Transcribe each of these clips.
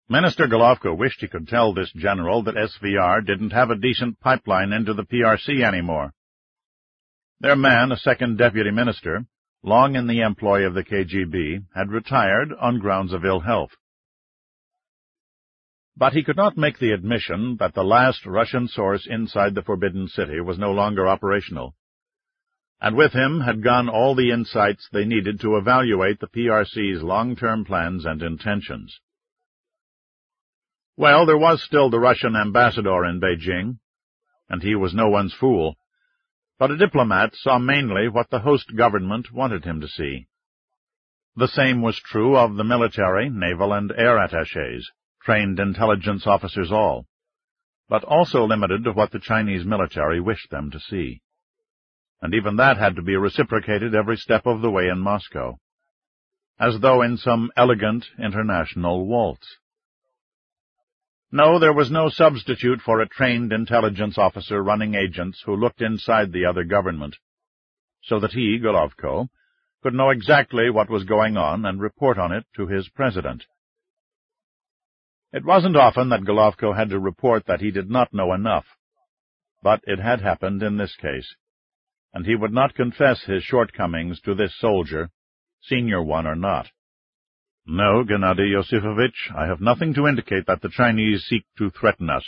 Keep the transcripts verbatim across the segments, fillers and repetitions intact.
Minister Golovko wished he could tell this general that S V R didn't have a decent pipeline into the P R C anymore. Their man, a second deputy minister, long in the employ of the K G B, had retired on grounds of ill health. But he could not make the admission that the last Russian source inside the Forbidden City was no longer operational, and with him had gone all the insights they needed to evaluate the P R C's long-term plans and intentions. Well, there was still the Russian ambassador in Beijing, and he was no one's fool, but a diplomat saw mainly what the host government wanted him to see. The same was true of the military, naval, and air attachés, trained intelligence officers all, but also limited to what the Chinese military wished them to see. And even that had to be reciprocated every step of the way in Moscow, as though in some elegant international waltz. No, there was no substitute for a trained intelligence officer running agents who looked inside the other government, so that he, Golovko, could know exactly what was going on and report on it to his president. It wasn't often that Golovko had to report that he did not know enough, but it had happened in this case, and he would not confess his shortcomings to this soldier, senior one or not. No, Gennady Yosifovich, I have nothing to indicate that the Chinese seek to threaten us.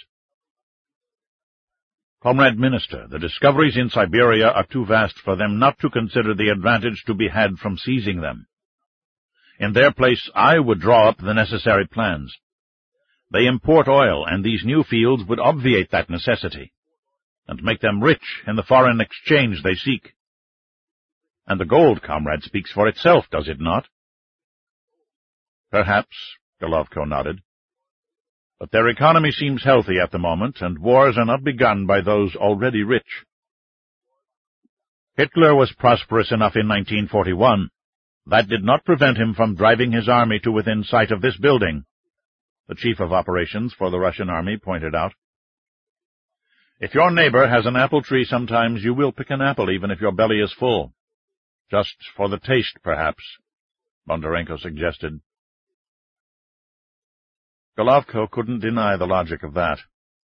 Comrade Minister, the discoveries in Siberia are too vast for them not to consider the advantage to be had from seizing them. In their place, I would draw up the necessary plans. They import oil, and these new fields would obviate that necessity, and make them rich in the foreign exchange they seek. And the gold, comrade, speaks for itself, does it not? Perhaps, Golovko nodded. But their economy seems healthy at the moment, and wars are not begun by those already rich. Hitler was prosperous enough in nineteen forty-one. That did not prevent him from driving his army to within sight of this building, the chief of operations for the Russian army pointed out. If your neighbor has an apple tree sometimes, you will pick an apple even if your belly is full. Just for the taste, perhaps, Bondarenko suggested. Golovko couldn't deny the logic of that.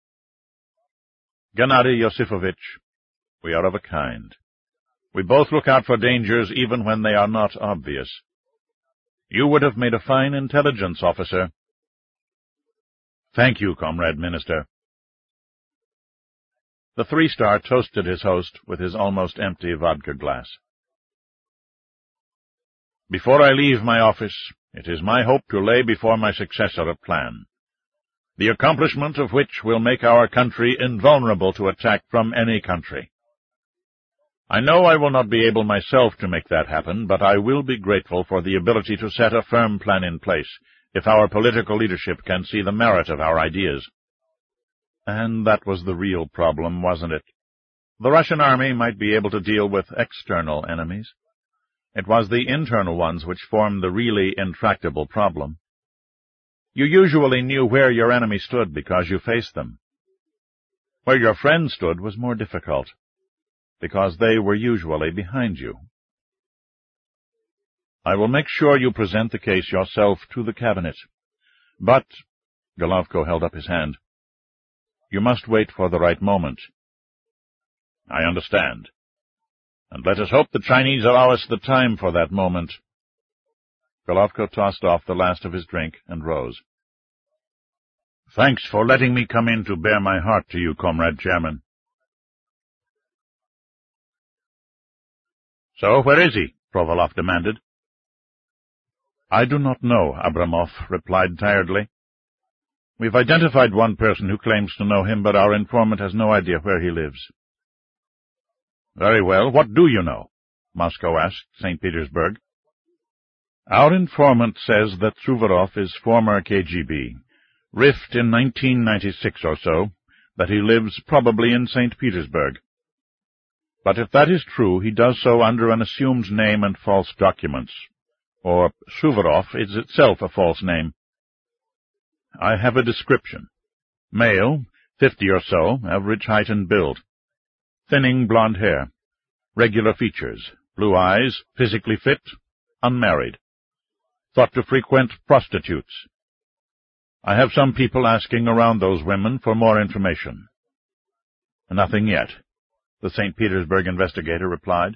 Gennady Yosifovich, we are of a kind. We both look out for dangers even when they are not obvious. You would have made a fine intelligence officer. Thank you, Comrade Minister. The three-star toasted his host with his almost empty vodka glass. Before I leave my office, it is my hope to lay before my successor a plan, the accomplishment of which will make our country invulnerable to attack from any country. I know I will not be able myself to make that happen, but I will be grateful for the ability to set a firm plan in place if our political leadership can see the merit of our ideas. And that was the real problem, wasn't it? The Russian army might be able to deal with external enemies. It was the internal ones which formed the really intractable problem. You usually knew where your enemy stood because you faced them. Where your friend stood was more difficult, because they were usually behind you. I will make sure you present the case yourself to the cabinet. But, Golovko held up his hand, you must wait for the right moment. I understand. And let us hope the Chinese allow us the time for that moment. Golovko tossed off the last of his drink and rose. Thanks for letting me come in to bare my heart to you, Comrade Chairman. So, where is he? Provolov demanded. I do not know, Abramov replied tiredly. We've identified one person who claims to know him, but our informant has no idea where he lives. Very well. What do you know? Moscow asked Saint Petersburg. Our informant says that Suvorov is former K G B, riffed in nineteen ninety-six or so, that he lives probably in Saint Petersburg. But if that is true, he does so under an assumed name and false documents, or Suvorov is itself a false name. I have a description. Male, fifty or so, average height and build. Thinning blonde hair, regular features, blue eyes, physically fit, unmarried. Thought to frequent prostitutes. I have some people asking around those women for more information. Nothing yet, the Saint Petersburg investigator replied.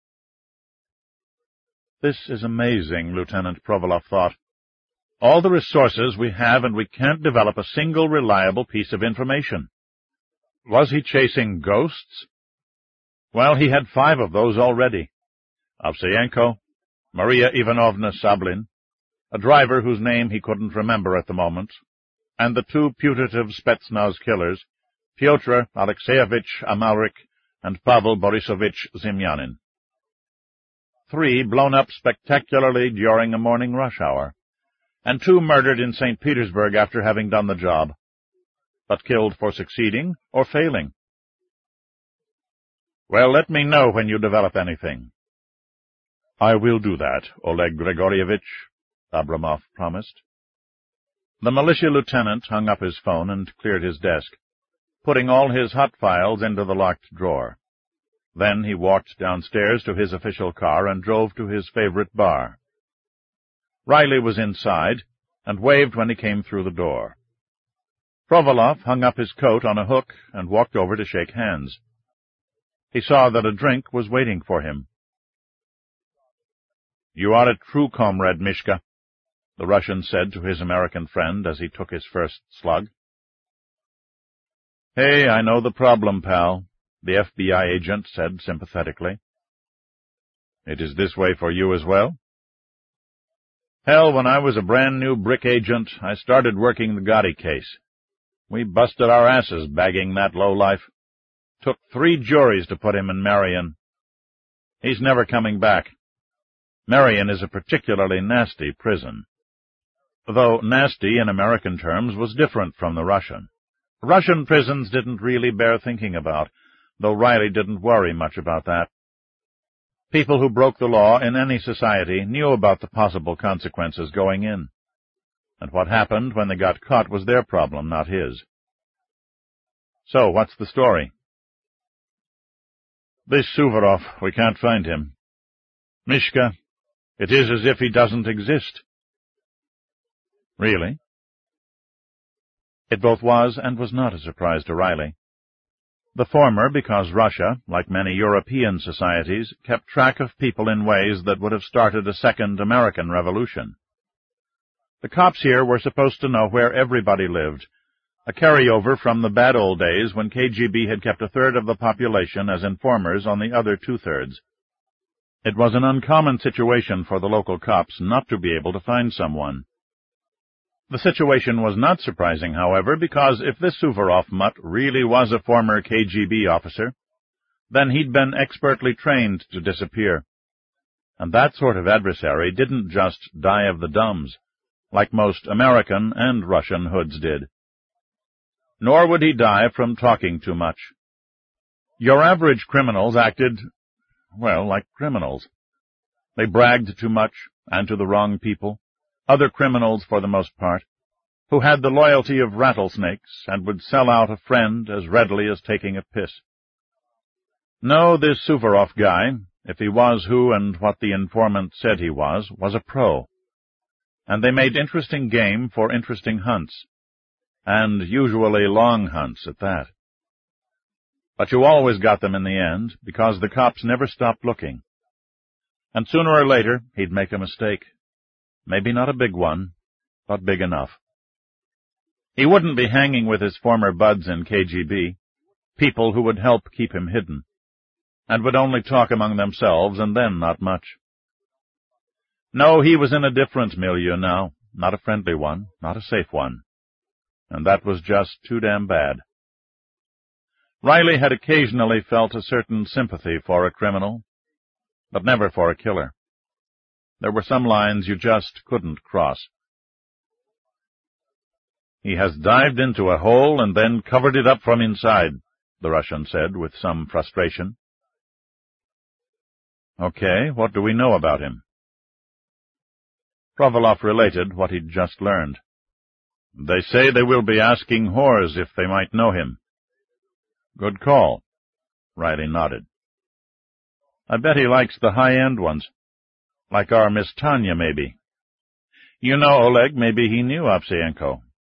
This is amazing, Lieutenant Provolov thought. All the resources we have, and we can't develop a single reliable piece of information. Was he chasing ghosts? Well, he had five of those already. Ovseyenko, Maria Ivanovna Sablin, a driver whose name he couldn't remember at the moment, and the two putative Spetsnaz killers, Pyotr Alexeyevich Amalrik and Pavel Borisovich Zimyanin. Three blown up spectacularly during a morning rush hour, and two murdered in Saint Petersburg after having done the job, but killed for succeeding or failing. Well, let me know when you develop anything. I will do that, Oleg Gregorievich, Abramov promised. The militia lieutenant hung up his phone and cleared his desk, putting all his hot files into the locked drawer. Then he walked downstairs to his official car and drove to his favorite bar. Riley was inside and waved when he came through the door. Provolov hung up his coat on a hook and walked over to shake hands. He saw that a drink was waiting for him. You are a true comrade, Mishka, the Russian said to his American friend as he took his first slug. Hey, I know the problem, pal, the F B I agent said sympathetically. It is this way for you as well? Hell, when I was a brand-new brick agent, I started working the Gotti case. We busted our asses bagging that lowlife. Took three juries to put him in Marion. He's never coming back. Marion is a particularly nasty prison. Though nasty in American terms was different from the Russian. Russian prisons didn't really bear thinking about, though Riley didn't worry much about that. People who broke the law in any society knew about the possible consequences going in, and what happened when they got caught was their problem, not his. So, what's the story? This Suvorov, we can't find him. Mishka, it is as if he doesn't exist. Really? It both was and was not a surprise to Riley. The former because Russia, like many European societies, kept track of people in ways that would have started a second American Revolution. The cops here were supposed to know where everybody lived, a carryover from the bad old days when K G B had kept a third of the population as informers on the other two-thirds. It was an uncommon situation for the local cops not to be able to find someone. The situation was not surprising, however, because if this Suvorov mutt really was a former K G B officer, then he'd been expertly trained to disappear. And that sort of adversary didn't just die of the dumbs, like most American and Russian hoods did. Nor would he die from talking too much. Your average criminals acted, well, like criminals. They bragged too much, and to the wrong people, other criminals for the most part, who had the loyalty of rattlesnakes and would sell out a friend as readily as taking a piss. No, this Suvorov guy, if he was who and what the informant said he was, was a pro. And they made interesting game for interesting hunts, and usually long hunts at that. But you always got them in the end, because the cops never stopped looking. And sooner or later, he'd make a mistake. Maybe not a big one, but big enough. He wouldn't be hanging with his former buds in K G B, people who would help keep him hidden, and would only talk among themselves, and then not much. No, he was in a different milieu now, not a friendly one, not a safe one. And that was just too damn bad. Riley had occasionally felt a certain sympathy for a criminal, but never for a killer. There were some lines you just couldn't cross. He has dived into a hole and then covered it up from inside, the Russian said with some frustration. Okay, what do we know about him? Provolov related what he'd just learned. They say they will be asking whores if they might know him. Good call. Riley nodded. I bet he likes the high-end ones. Like our Miss Tanya, maybe. You know, Oleg, maybe he knew Ovseyenko.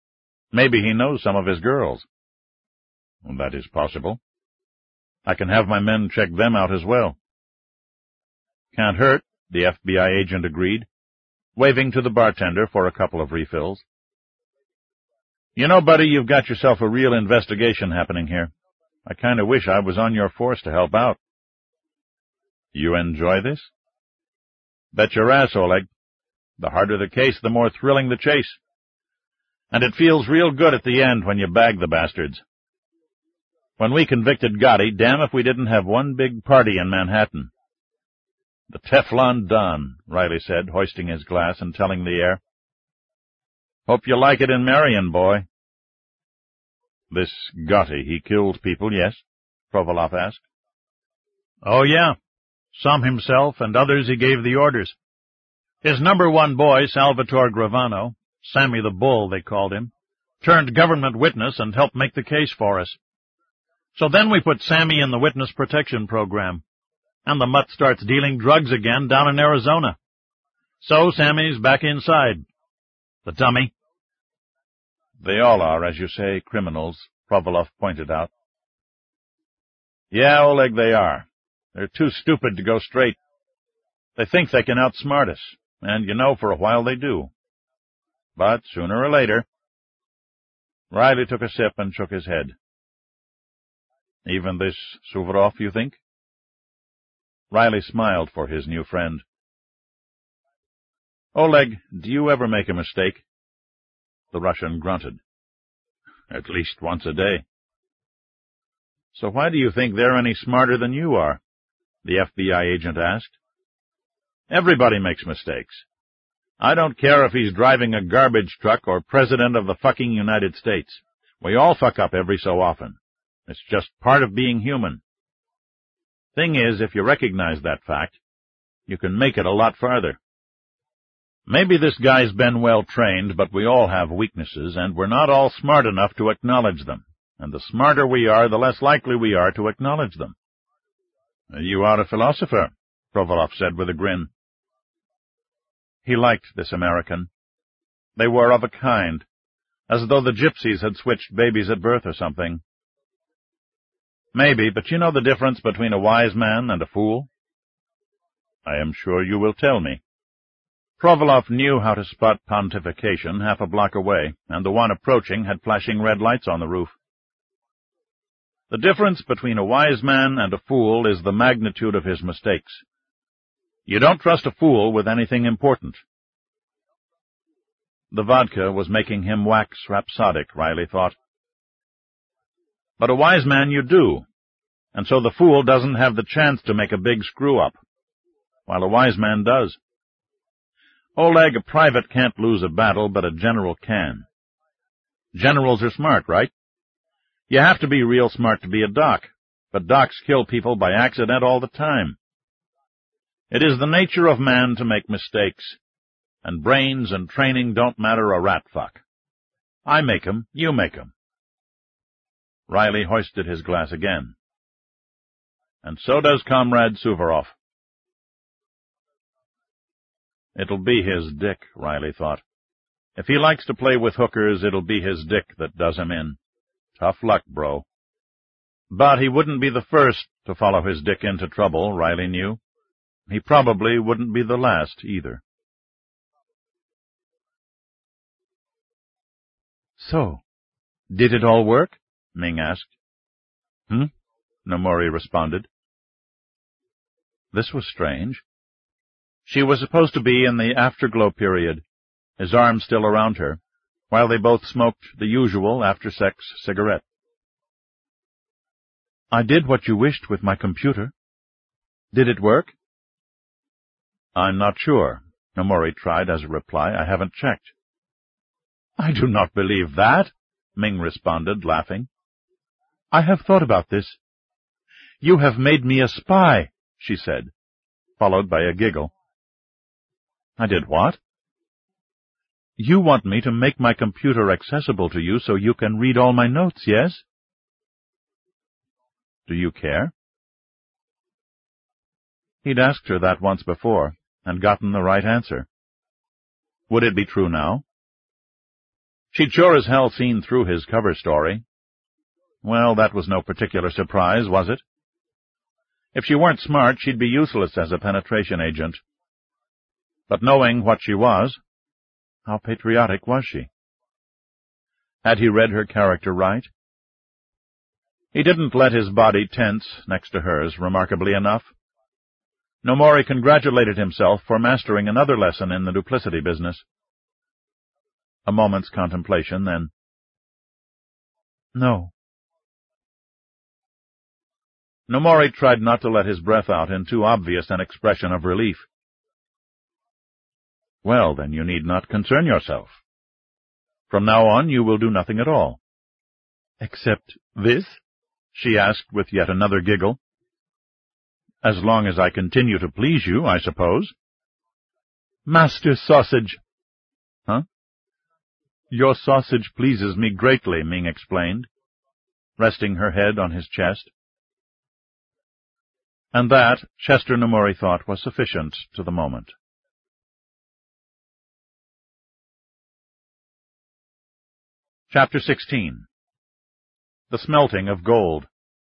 Maybe he knows some of his girls. Well, that is possible. I can have my men check them out as well. Can't hurt, the F B I agent agreed, waving to the bartender for a couple of refills. You know, buddy, you've got yourself a real investigation happening here. I kind of wish I was on your force to help out. You enjoy this? Bet your ass, Oleg. The harder the case, the more thrilling the chase. And it feels real good at the end when you bag the bastards. When we convicted Gotti, damn if we didn't have one big party in Manhattan. The Teflon Don, Riley said, hoisting his glass and telling the air. Hope you like it in Marion, boy. This Gotti, he killed people, yes? Provolov asked. Oh, yeah. Some himself, and others he gave the orders. His number one boy, Salvatore Gravano, Sammy the Bull, they called him, turned government witness and helped make the case for us. So then we put Sammy in the witness protection program, and the mutt starts dealing drugs again down in Arizona. So Sammy's back inside. The dummy. They all are, as you say, criminals, Provolov pointed out. Yeah, Oleg, they are. They're too stupid to go straight. They think they can outsmart us, and you know for a while they do. But sooner or later... Riley took a sip and shook his head. Even this Suvorov, you think? Riley smiled for his new friend. Oleg, do you ever make a mistake? The Russian grunted. At least once a day. So why do you think they're any smarter than you are? The F B I agent asked. Everybody makes mistakes. I don't care if he's driving a garbage truck or president of the fucking United States. We all fuck up every so often. It's just part of being human. Thing is, if you recognize that fact, you can make it a lot farther. Maybe this guy's been well trained, but we all have weaknesses, and we're not all smart enough to acknowledge them. And the smarter we are, the less likely we are to acknowledge them. You are a philosopher, Provolov said with a grin. He liked this American. They were of a kind, as though the gypsies had switched babies at birth or something. Maybe, but you know the difference between a wise man and a fool? I am sure you will tell me. Provolov knew how to spot pontification half a block away, and the one approaching had flashing red lights on the roof. The difference between a wise man and a fool is the magnitude of his mistakes. You don't trust a fool with anything important. The vodka was making him wax rhapsodic, Riley thought. But a wise man you do, and so the fool doesn't have the chance to make a big screw-up, while a wise man does. Oleg, a private can't lose a battle, but a general can. Generals are smart, right? You have to be real smart to be a doc, but docs kill people by accident all the time. It is the nature of man to make mistakes, and brains and training don't matter a rat fuck. I make 'em, you make 'em. Riley hoisted his glass again. And so does Comrade Suvorov. It'll be his dick, Riley thought. If he likes to play with hookers, it'll be his dick that does him in. Tough luck, bro. But he wouldn't be the first to follow his dick into trouble, Riley knew. He probably wouldn't be the last, either. So, did it all work? Ming asked. Hmm? Nomori responded. This was strange. She was supposed to be in the afterglow period, his arm still around her, while they both smoked the usual after-sex cigarette. I did what you wished with my computer. Did it work? I'm not sure, Nomori tried as a reply. I haven't checked. I do not believe that, Ming responded, laughing. I have thought about this. You have made me a spy, she said, followed by a giggle. I did what? You want me to make my computer accessible to you so you can read all my notes, yes? Do you care? He'd asked her that once before, and gotten the right answer. Would it be true now? She'd sure as hell seen through his cover story. Well, that was no particular surprise, was it? If she weren't smart, she'd be useless as a penetration agent. But knowing what she was, how patriotic was she? Had he read her character right? He didn't let his body tense next to hers, remarkably enough. Nomori congratulated himself for mastering another lesson in the duplicity business. A moment's contemplation, then, "No." Nomori tried not to let his breath out in too obvious an expression of relief. "Well, then you need not concern yourself. From now on you will do nothing at all." "Except this?" she asked with yet another giggle. "As long as I continue to please you, I suppose." "Master Sausage." "Huh?" "Your sausage pleases me greatly," Ming explained, resting her head on his chest. And that, Chester Nomori thought, was sufficient to the moment. Chapter sixteen. The Smelting of Gold.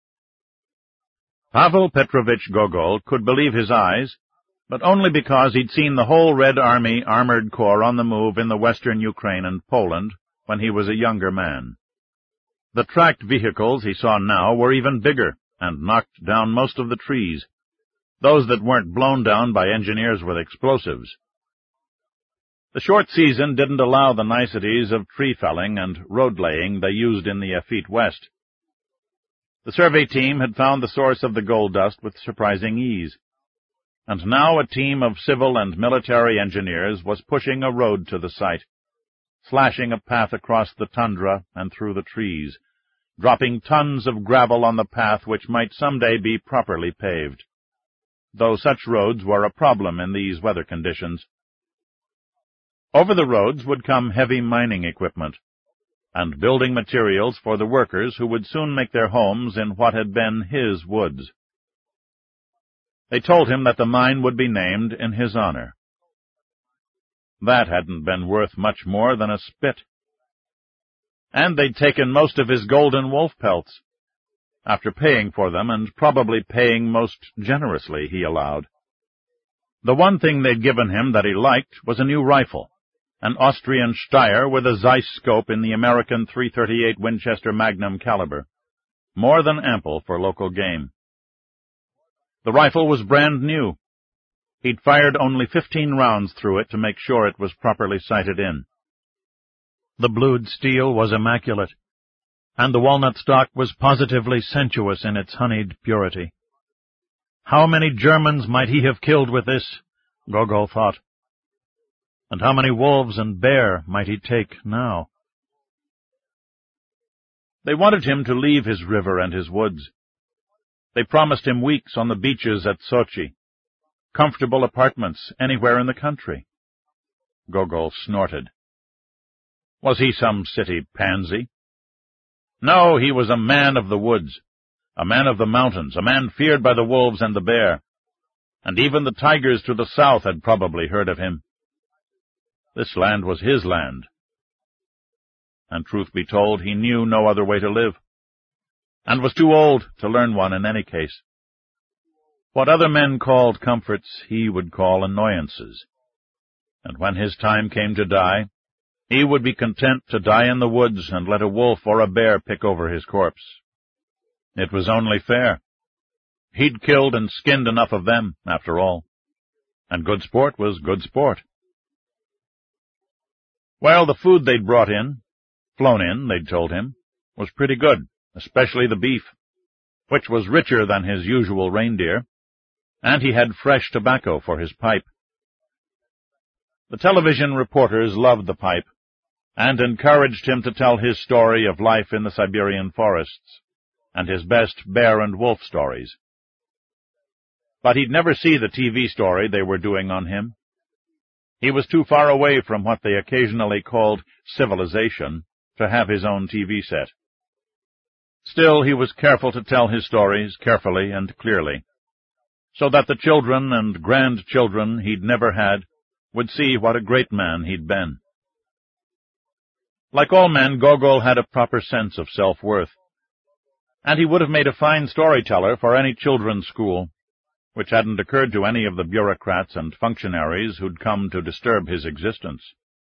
Pavel Petrovich Gogol could believe his eyes, but only because he'd seen the whole Red Army Armored Corps on the move in the western Ukraine and Poland when he was a younger man. The tracked vehicles he saw now were even bigger, and knocked down most of the trees, those that weren't blown down by engineers with explosives. The short season didn't allow the niceties of tree felling and road laying they used in the effete West. The survey team had found the source of the gold dust with surprising ease, and now a team of civil and military engineers was pushing a road to the site, slashing a path across the tundra and through the trees, dropping tons of gravel on the path which might someday be properly paved, though such roads were a problem in these weather conditions. Over the roads would come heavy mining equipment, and building materials for the workers who would soon make their homes in what had been his woods. They told him that the mine would be named in his honor. That hadn't been worth much more than a spit. And they'd taken most of his golden wolf pelts, after paying for them, and probably paying most generously, he allowed. The one thing they'd given him that he liked was a new rifle, an Austrian Steyr with a Zeiss scope in the American three thirty-eight Winchester Magnum caliber, more than ample for local game. The rifle was brand new. He'd fired only fifteen rounds through it to make sure it was properly sighted in. The blued steel was immaculate, and the walnut stock was positively sensuous in its honeyed purity. How many Germans might he have killed with this, Gogol thought, and how many wolves and bear might he take now? They wanted him to leave his river and his woods. They promised him weeks on the beaches at Sochi, comfortable apartments anywhere in the country. Gogol snorted. Was he some city pansy? No, he was a man of the woods, a man of the mountains, a man feared by the wolves and the bear, and even the tigers to the south had probably heard of him. This land was his land, and truth be told, he knew no other way to live, and was too old to learn one in any case. What other men called comforts he would call annoyances, and when his time came to die, he would be content to die in the woods and let a wolf or a bear pick over his corpse. It was only fair. He'd killed and skinned enough of them, after all, and good sport was good sport. Well, the food they'd brought in, flown in, they'd told him, was pretty good, especially the beef, which was richer than his usual reindeer, and he had fresh tobacco for his pipe. The television reporters loved the pipe, and encouraged him to tell his story of life in the Siberian forests, and his best bear and wolf stories. But he'd never see the T V story they were doing on him. He was too far away from what they occasionally called civilization to have his own T V set. Still, he was careful to tell his stories carefully and clearly, so that the children and grandchildren he'd never had would see what a great man he'd been. Like all men, Gogol had a proper sense of self-worth, and he would have made a fine storyteller for any children's school, which hadn't occurred to any of the bureaucrats and functionaries who'd come to disturb his existence.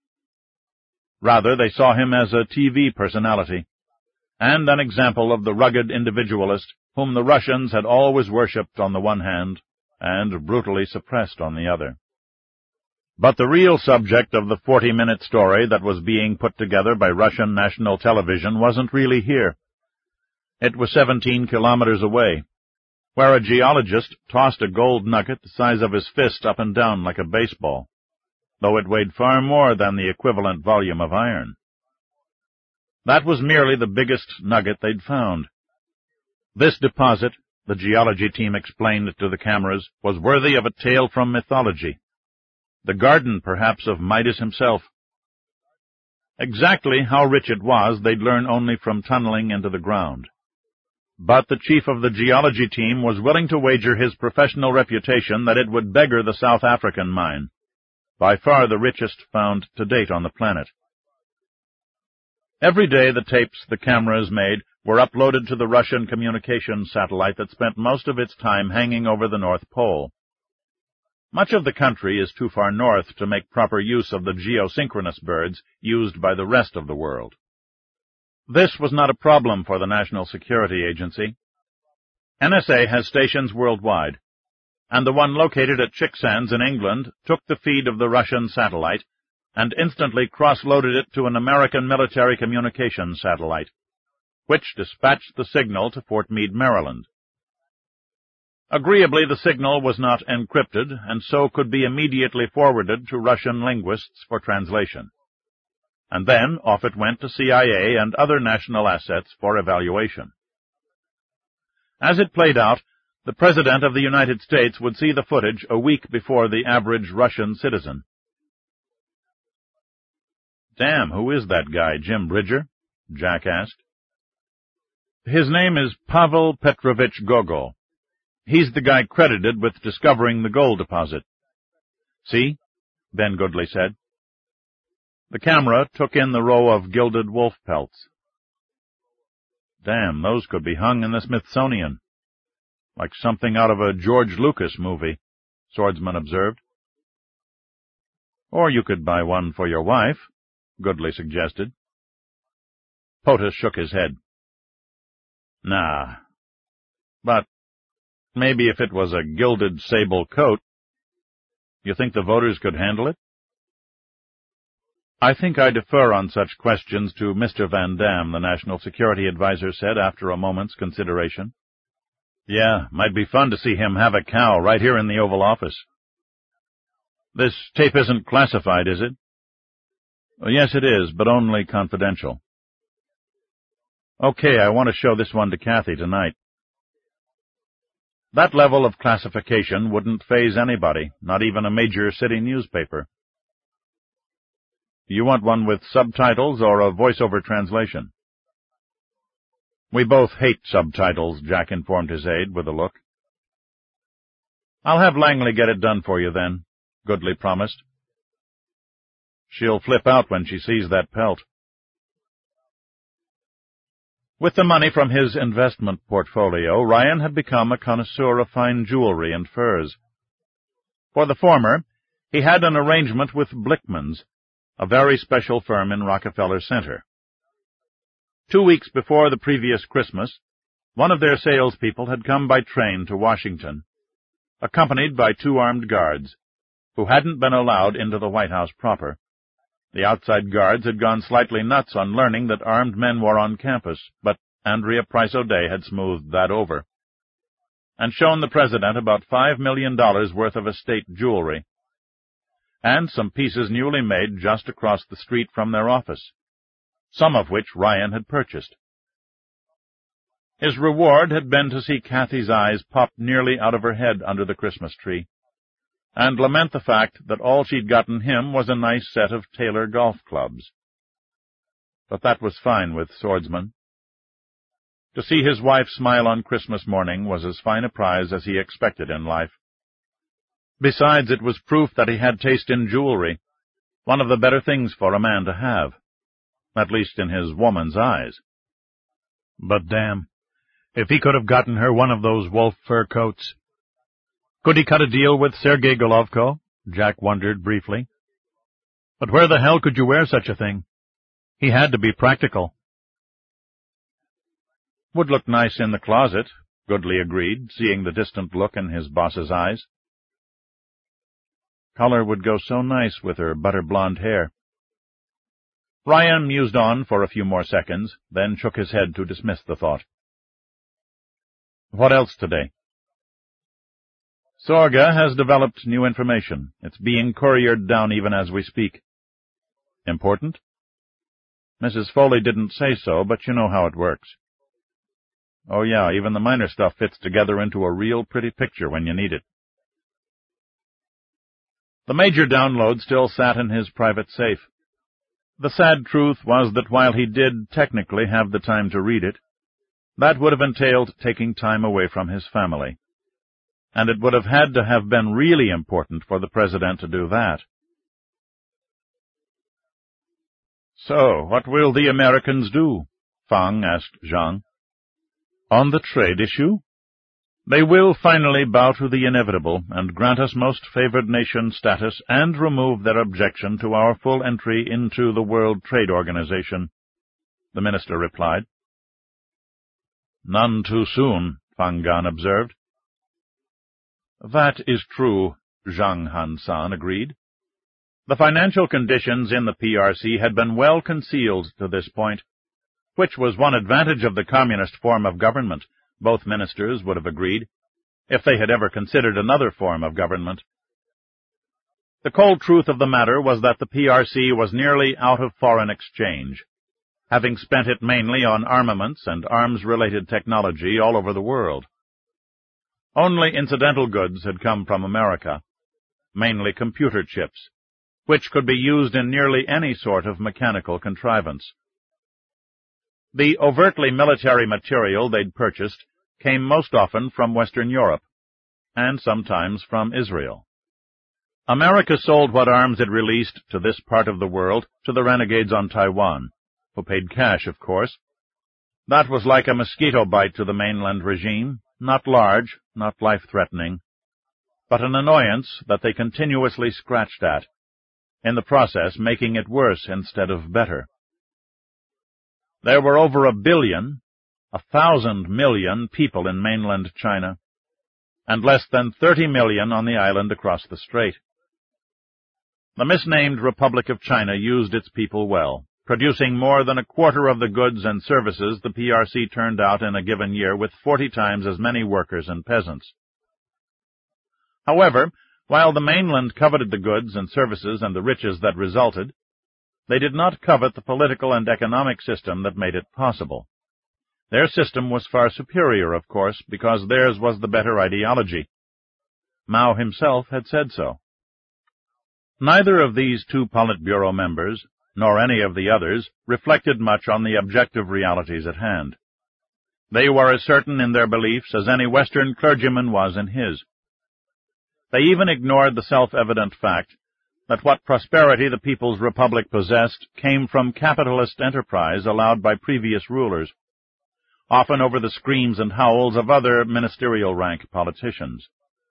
Rather, they saw him as a T V personality, and an example of the rugged individualist whom the Russians had always worshipped on the one hand and brutally suppressed on the other. But the real subject of the forty-minute story that was being put together by Russian national television wasn't really here. It was seventeen kilometers away, where a geologist tossed a gold nugget the size of his fist up and down like a baseball, though it weighed far more than the equivalent volume of iron. That was merely the biggest nugget they'd found. This deposit, the geology team explained to the cameras, was worthy of a tale from mythology. The garden, perhaps, of Midas himself. Exactly how rich it was they'd learn only from tunneling into the ground. But the chief of the geology team was willing to wager his professional reputation that it would beggar the South African mine, by far the richest found to date on the planet. Every day the tapes the cameras made were uploaded to the Russian communications satellite that spent most of its time hanging over the North Pole. Much of the country is too far north to make proper use of the geosynchronous birds used by the rest of the world. This was not a problem for the National Security Agency. N S A has stations worldwide, and the one located at Chicksands in England took the feed of the Russian satellite and instantly cross-loaded it to an American military communications satellite, which dispatched the signal to Fort Meade, Maryland. Agreeably, the signal was not encrypted, and so could be immediately forwarded to Russian linguists for translation. And then off it went to C I A and other national assets for evaluation. As it played out, the President of the United States would see the footage a week before the average Russian citizen. "Damn, who is that guy, Jim Bridger?" Jack asked. "His name is Pavel Petrovich Gogol. He's the guy credited with discovering the gold deposit." "See?" Ben Goodley said. The camera took in the row of gilded wolf pelts. "Damn, those could be hung in the Smithsonian, like something out of a George Lucas movie," Swordsman observed. "Or you could buy one for your wife," Goodley suggested. POTUS shook his head. "Nah. But maybe if it was a gilded sable coat. You think the voters could handle it?" "I think I defer on such questions to Mister Van Dam," the National Security Advisor said after a moment's consideration. "Yeah, might be fun to see him have a cow right here in the Oval Office." "This tape isn't classified, is it?" "Yes, it is, but only confidential." "Okay, I want to show this one to Kathy tonight." That level of classification wouldn't faze anybody, not even a major city newspaper. "You want one with subtitles or a voice-over translation?" "We both hate subtitles," Jack informed his aide with a look. "I'll have Langley get it done for you then," Goodley promised. "She'll flip out when she sees that pelt." With the money from his investment portfolio, Ryan had become a connoisseur of fine jewelry and furs. For the former, he had an arrangement with Blickman's, a very special firm in Rockefeller Center. Two weeks before the previous Christmas, one of their salespeople had come by train to Washington, accompanied by two armed guards, who hadn't been allowed into the White House proper. The outside guards had gone slightly nuts on learning that armed men were on campus, but Andrea Price O'Day had smoothed that over, and shown the President about five million dollars worth of estate jewelry, and some pieces newly made just across the street from their office, some of which Ryan had purchased. His reward had been to see Kathy's eyes pop nearly out of her head under the Christmas tree, and lament the fact that all she'd gotten him was a nice set of Taylor golf clubs. But that was fine with Swordsman. To see his wife smile on Christmas morning was as fine a prize as he expected in life. Besides, it was proof that he had taste in jewelry, one of the better things for a man to have. at least in his woman's eyes. But damn, if he could have gotten her one of those wolf fur coats. Could he cut a deal with Sergei Golovko? Jack wondered briefly. But where the hell could you wear such a thing? He had to be practical. Would look nice in the closet, Goodley agreed, seeing the distant look in his boss's eyes. Color would go so nice with her butter-blonde hair. Ryan mused on for a few more seconds, then shook his head to dismiss the thought. What else today? Sorga has developed new information. It's being couriered down even as we speak. Important? Missus Foley didn't say so, but you know how it works. Oh yeah, even the minor stuff fits together into a real pretty picture when you need it. The major download still sat in his private safe. The sad truth was that while he did technically have the time to read it, that would have entailed taking time away from his family. And it would have had to have been really important for the president to do that. So, what will the Americans do? Fang asked Zhang. On the trade issue? They will finally bow to the inevitable and grant us most favored nation status and remove their objection to our full entry into the World Trade Organization, the minister replied. None too soon, Fang Gan observed. That is true, Zhang Han-san agreed. The financial conditions in the P R C had been well concealed to this point, which was one advantage of the communist form of government, both ministers would have agreed, if they had ever considered another form of government. The cold truth of the matter was that the P R C was nearly out of foreign exchange, having spent it mainly on armaments and arms-related technology all over the world. Only incidental goods had come from America, mainly computer chips, which could be used in nearly any sort of mechanical contrivance. The overtly military material they'd purchased came most often from Western Europe, and sometimes from Israel. America sold what arms it released to this part of the world to the renegades on Taiwan, who paid cash, of course. That was like a mosquito bite to the mainland regime, not large, not life-threatening, but an annoyance that they continuously scratched at, in the process making it worse instead of better. There were over a billion, a thousand million people in mainland China, and less than thirty million on the island across the strait. The misnamed Republic of China used its people well, producing more than a quarter of the goods and services the P R C turned out in a given year with forty times as many workers and peasants. However, while the mainland coveted the goods and services and the riches that resulted, they did not covet the political and economic system that made it possible. Their system was far superior, of course, because theirs was the better ideology. Mao himself had said so. Neither of these two Politburo members, nor any of the others, reflected much on the objective realities at hand. They were as certain in their beliefs as any Western clergyman was in his. They even ignored the self-evident fact that what prosperity the People's Republic possessed came from capitalist enterprise allowed by previous rulers, often over the screams and howls of other ministerial-rank politicians.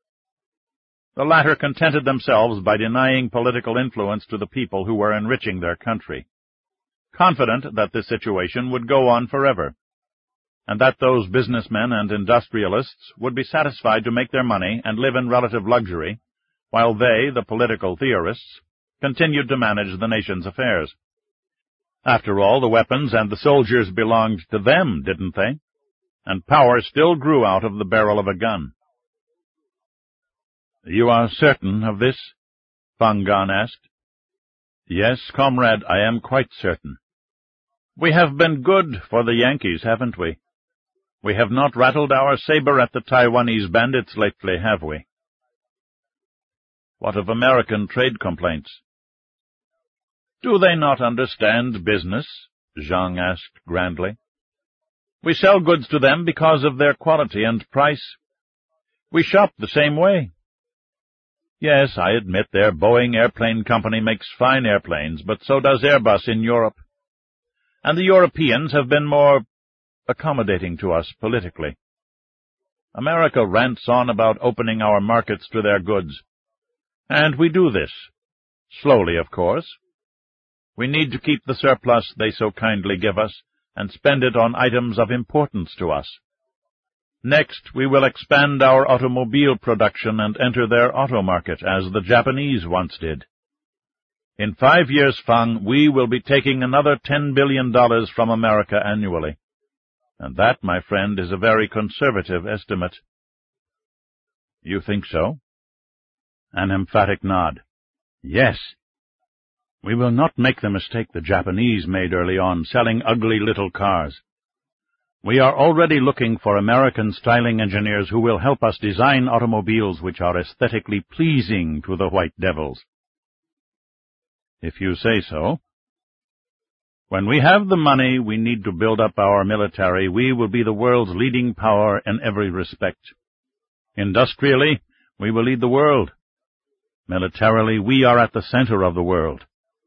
The latter contented themselves by denying political influence to the people who were enriching their country, confident that this situation would go on forever, and that those businessmen and industrialists would be satisfied to make their money and live in relative luxury, while they, the political theorists, continued to manage the nation's affairs. After all, the weapons and the soldiers belonged to them, didn't they? And power still grew out of the barrel of a gun. You are certain of this? Fang Gan asked. Yes, comrade, I am quite certain. We have been good for the Yankees, haven't we? We have not rattled our saber at the Taiwanese bandits lately, have we? What of American trade complaints? Do they not understand business? Zhang asked grandly. We sell goods to them because of their quality and price. We shop the same way. Yes, I admit their Boeing Airplane Company makes fine airplanes, but so does Airbus in Europe. and the Europeans have been more accommodating to us politically. America rants on about opening our markets to their goods, and we do this, slowly, of course. We need to keep the surplus they so kindly give us and spend it on items of importance to us. Next, we will expand our automobile production and enter their auto market, as the Japanese once did. In five years, Fang, we will be taking another ten billion dollars from America annually. And that, my friend, is a very conservative estimate. You think so? An emphatic nod. Yes. We will not make the mistake the Japanese made early on, selling ugly little cars. We are already looking for American styling engineers who will help us design automobiles which are aesthetically pleasing to the white devils. If you say so. When we have the money we need to build up our military, we will be the world's leading power in every respect. Industrially, we will lead the world. Militarily, we are at the center of the world.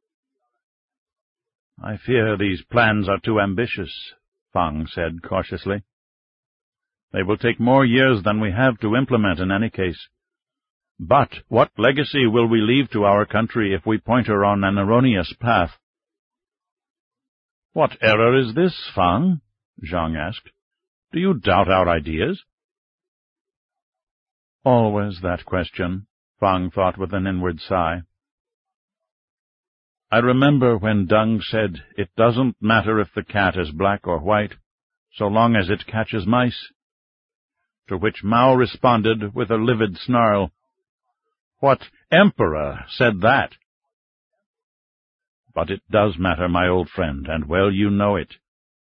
I fear these plans are too ambitious, Fang said cautiously. They will take more years than we have to implement in any case. But what legacy will we leave to our country if we point her on an erroneous path? What error is this, Fang? Zhang asked. Do you doubt our ideas? Always that question, Fang thought with an inward sigh. I remember when Deng said, it doesn't matter if the cat is black or white, so long as it catches mice. To which Mao responded with a livid snarl, What emperor said that? But it does matter, my old friend, and well you know it.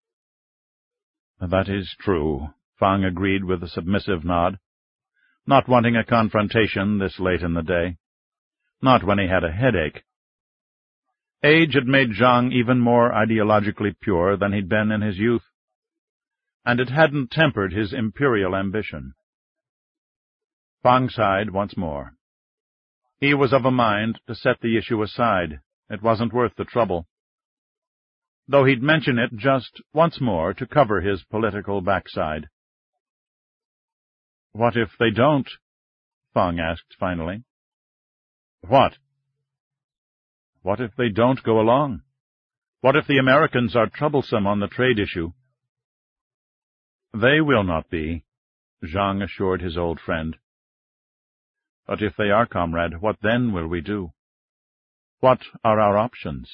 That is true, Fang agreed with a submissive nod, not wanting a confrontation this late in the day, not when he had a headache. Age had made Zhang even more ideologically pure than he'd been in his youth, and it hadn't tempered his imperial ambition. Fang sighed once more. He was of a mind to set the issue aside. It wasn't worth the trouble, though he'd mention it just once more to cover his political backside. What if they don't? Fang asked finally. What? What if they don't go along? What if the Americans are troublesome on the trade issue? They will not be, Zhang assured his old friend. But if they are, comrade, what then will we do? What are our options?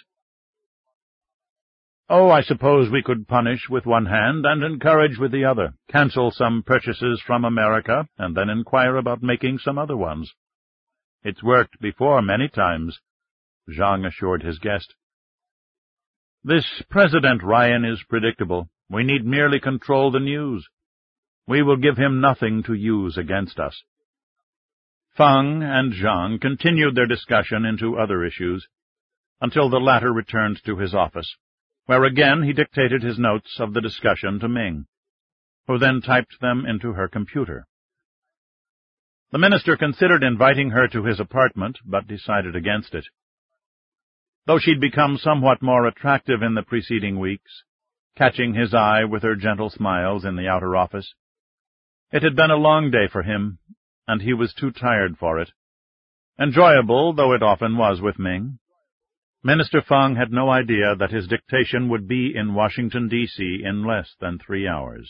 Oh, I suppose we could punish with one hand and encourage with the other, cancel some purchases from America, and then inquire about making some other ones. It's worked before many times, Zhang assured his guest. This President Ryan is predictable. We need merely control the news. We will give him nothing to use against us. Fang and Zhang continued their discussion into other issues, until the latter returned to his office, where again he dictated his notes of the discussion to Ming, who then typed them into her computer. The minister considered inviting her to his apartment, but decided against it. Though she'd become somewhat more attractive in the preceding weeks, catching his eye with her gentle smiles in the outer office, it had been a long day for him, and he was too tired for it. Enjoyable though it often was with Ming, Minister Fang had no idea that his dictation would be in Washington, D C in less than three hours.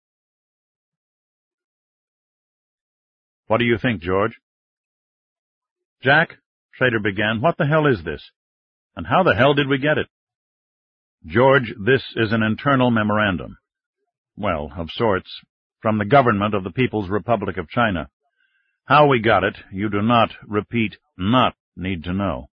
What do you think, George? Jack, Schrader began, what the hell is this? And how the hell did we get it? George, this is an internal memorandum. Well, of sorts, from the government of the People's Republic of China. How we got it, you do not, repeat, not need to know.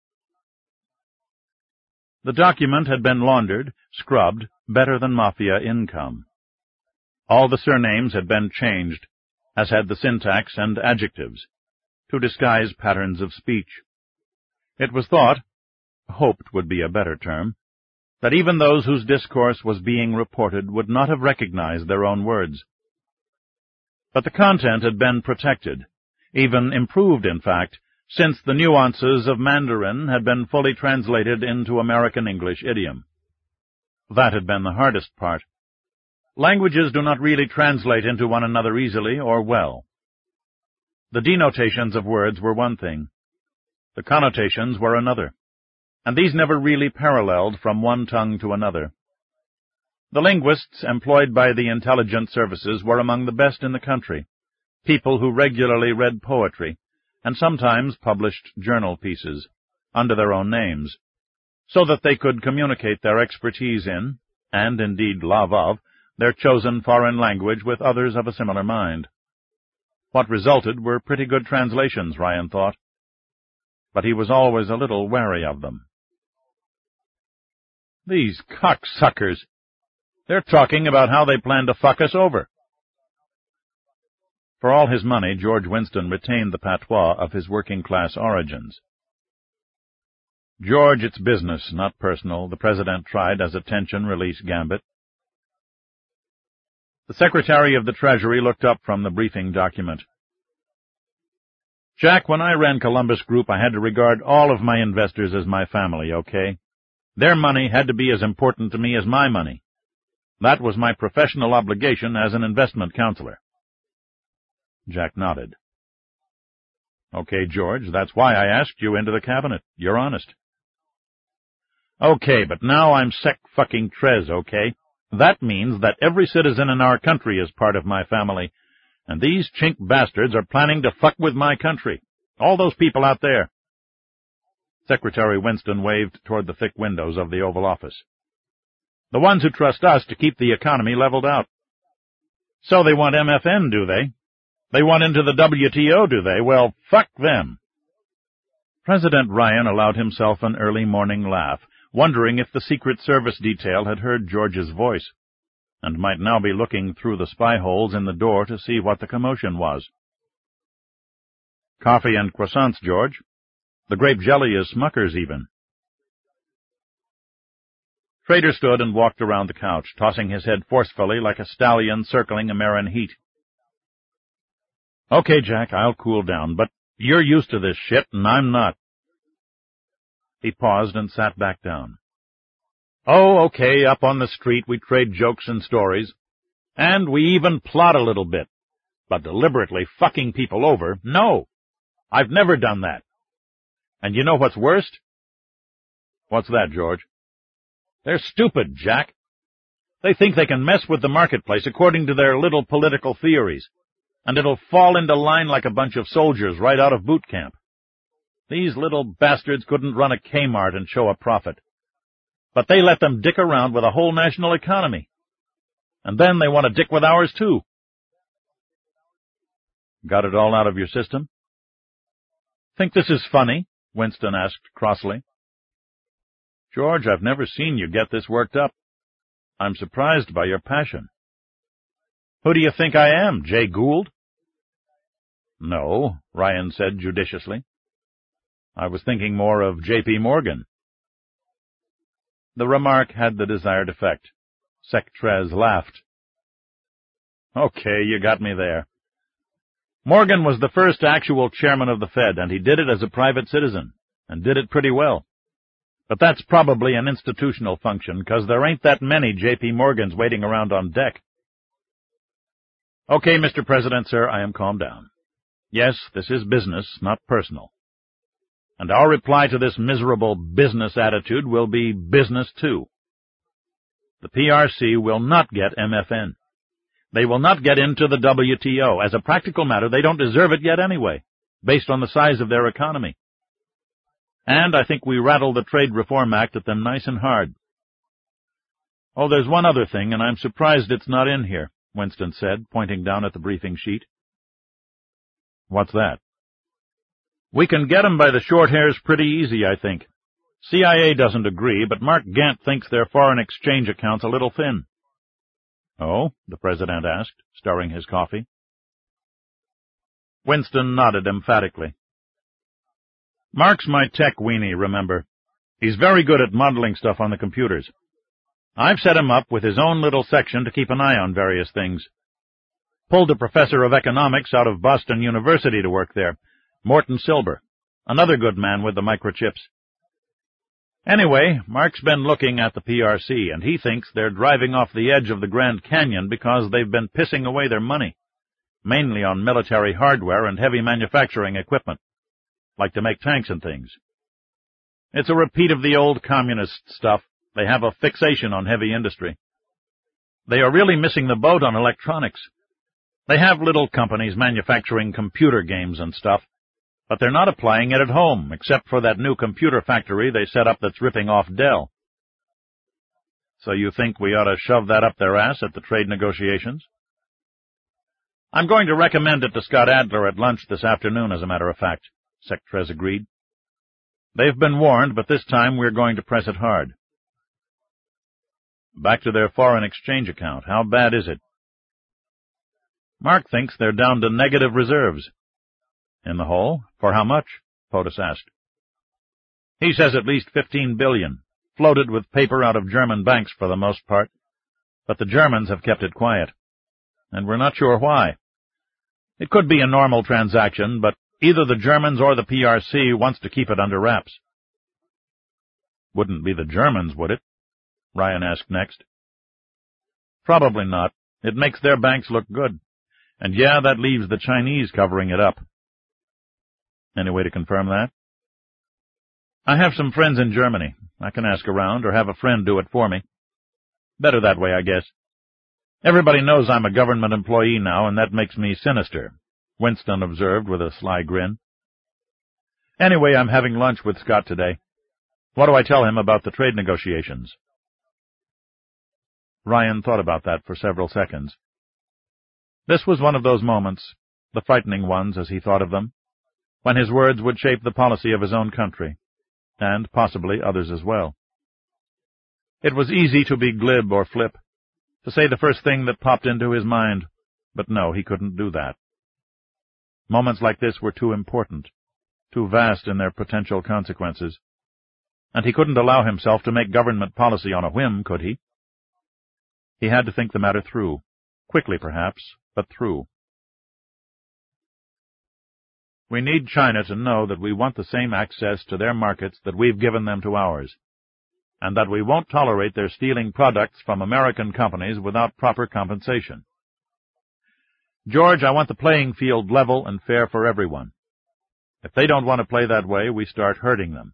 The document had been laundered, scrubbed, better than mafia income. All the surnames had been changed, as had the syntax and adjectives, to disguise patterns of speech. It was thought, hoped would be a better term, that even those whose discourse was being reported would not have recognized their own words. But the content had been protected, even improved, in fact, since the nuances of Mandarin had been fully translated into American English idiom. That had been the hardest part. Languages do not really translate into one another easily or well. The denotations of words were one thing. The connotations were another, and these never really paralleled from one tongue to another. The linguists employed by the intelligence services were among the best in the country, people who regularly read poetry, and sometimes published journal pieces, under their own names, so that they could communicate their expertise in, and indeed love of, their chosen foreign language with others of a similar mind. What resulted were pretty good translations, Ryan thought, but he was always a little wary of them. These cocksuckers! They're talking about how they plan to fuck us over. For all his money, George Winston retained the patois of his working-class origins. George, it's business, not personal, the President tried as a tension-release gambit. The Secretary of the Treasury looked up from the briefing document. Jack, when I ran Columbus Group, I had to regard all of my investors as my family, okay? Their money had to be as important to me as my money. That was my professional obligation as an investment counselor. Jack nodded. Okay, George, that's why I asked you into the cabinet. You're honest. Okay, but now I'm sec-fucking-trez, okay? That means that every citizen in our country is part of my family, and these chink bastards are planning to fuck with my country. All those people out there. Secretary Winston waved toward the thick windows of the Oval Office. The ones who trust us to keep the economy leveled out. So they want M F N, do they? They want into the W T O, do they? Well, fuck them. President Ryan allowed himself an early morning laugh, wondering if the Secret Service detail had heard George's voice, and might now be looking through the spy holes in the door to see what the commotion was. Coffee and croissants, George. The grape jelly is Smucker's even. Trader stood and walked around the couch, tossing his head forcefully like a stallion circling a mare in heat. Okay, Jack, I'll cool down, but you're used to this shit, and I'm not. He paused and sat back down. Oh, okay, up on the street we trade jokes and stories, and we even plot a little bit, but deliberately fucking people over, no. I've never done that. And you know what's worst? What's that, George? They're stupid, Jack. They think they can mess with the marketplace according to their little political theories, and it'll fall into line like a bunch of soldiers right out of boot camp. These little bastards couldn't run a Kmart and show a profit, but they let them dick around with a whole national economy. And then they want to dick with ours, too. Got it all out of your system? Think this is funny? Winston asked crossly. George, I've never seen you get this worked up. I'm surprised by your passion. Who do you think I am, Jay Gould? No, Ryan said judiciously. I was thinking more of J P Morgan. The remark had the desired effect. Sec-Trez laughed. Okay, you got me there. Morgan was the first actual chairman of the Fed, and he did it as a private citizen, and did it pretty well. But that's probably an institutional function, because there ain't that many J P Morgans waiting around on deck. Okay, Mister President, sir, I am calmed down. Yes, this is business, not personal. And our reply to this miserable business attitude will be business, too. The P R C will not get M F N. They will not get into the W T O. As a practical matter, they don't deserve it yet anyway, based on the size of their economy. And I think we rattled the Trade Reform Act at them nice and hard. Oh, there's one other thing, and I'm surprised it's not in here, Winston said, pointing down at the briefing sheet. What's that? We can get 'em by the short hairs pretty easy, I think. C I A doesn't agree, but Mark Gant thinks their foreign exchange account's a little thin. Oh? The President asked, stirring his coffee. Winston nodded emphatically. Mark's my tech weenie, remember. He's very good at modeling stuff on the computers. I've set him up with his own little section to keep an eye on various things. Pulled a professor of economics out of Boston University to work there, Morton Silber, another good man with the microchips. Anyway, Mark's been looking at the P R C, and he thinks they're driving off the edge of the Grand Canyon because they've been pissing away their money, mainly on military hardware and heavy manufacturing equipment, like to make tanks and things. It's a repeat of the old communist stuff. They have a fixation on heavy industry. They are really missing the boat on electronics. They have little companies manufacturing computer games and stuff, but they're not applying it at home, except for that new computer factory they set up that's ripping off Dell. So you think we ought to shove that up their ass at the trade negotiations? I'm going to recommend it to Scott Adler at lunch this afternoon, as a matter of fact, Sectrez agreed. They've been warned, but this time we're going to press it hard. Back to their foreign exchange account. How bad is it? Mark thinks they're down to negative reserves. In the hole? For how much? POTUS asked. He says at least fifteen billion, floated with paper out of German banks for the most part, but the Germans have kept it quiet, and we're not sure why. It could be a normal transaction, but either the Germans or the P R C wants to keep it under wraps. Wouldn't be the Germans, would it? Ryan asked next. Probably not. It makes their banks look good. And yeah, that leaves the Chinese covering it up. Any way to confirm that? I have some friends in Germany. I can ask around or have a friend do it for me. Better that way, I guess. Everybody knows I'm a government employee now, and that makes me sinister, Winston observed with a sly grin. Anyway, I'm having lunch with Scott today. What do I tell him about the trade negotiations? Ryan thought about that for several seconds. This was one of those moments, the frightening ones as he thought of them, when his words would shape the policy of his own country, and possibly others as well. It was easy to be glib or flip, to say the first thing that popped into his mind, but no, he couldn't do that. Moments like this were too important, too vast in their potential consequences, and he couldn't allow himself to make government policy on a whim, could he? He had to think the matter through, quickly perhaps, but through. We need China to know that we want the same access to their markets that we've given them to ours, and that we won't tolerate their stealing products from American companies without proper compensation. George, I want the playing field level and fair for everyone. If they don't want to play that way, we start hurting them.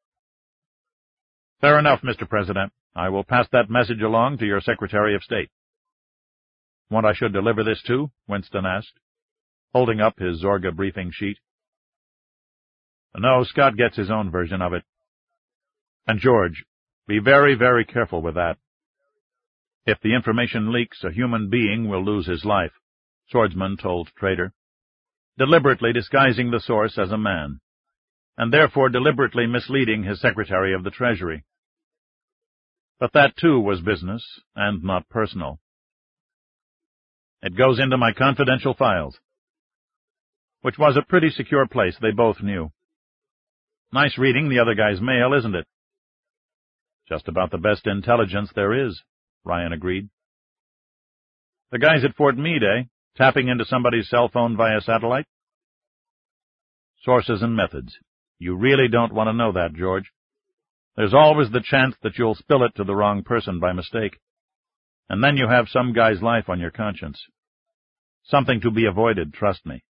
Fair enough, Mister President. I will pass that message along to your Secretary of State. Want I should deliver this to? Winston asked, holding up his Zorga briefing sheet. No, Scott gets his own version of it. And George, be very, very careful with that. If the information leaks, a human being will lose his life, Swordsman told Trader, deliberately disguising the source as a man, and therefore deliberately misleading his Secretary of the Treasury. But that, too, was business, and not personal. It goes into my confidential files, which was a pretty secure place, they both knew. Nice reading the other guy's mail, isn't it? Just about the best intelligence there is, Ryan agreed. The guys at Fort Meade, eh? Tapping into somebody's cell phone via satellite? Sources and methods. You really don't want to know that, George. There's always the chance that you'll spill it to the wrong person by mistake. And then you have some guy's life on your conscience. Something to be avoided, trust me.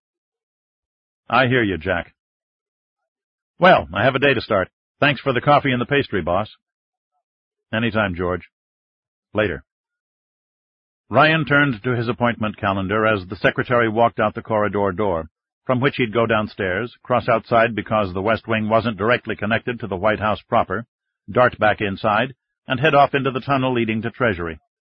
I hear you, Jack. Well, I have a day to start. Thanks for the coffee and the pastry, boss. Anytime, George. Later. Ryan turned to his appointment calendar as the secretary walked out the corridor door, from which he'd go downstairs, cross outside because the West Wing wasn't directly connected to the White House proper, dart back inside, and head off into the tunnel leading to Treasury.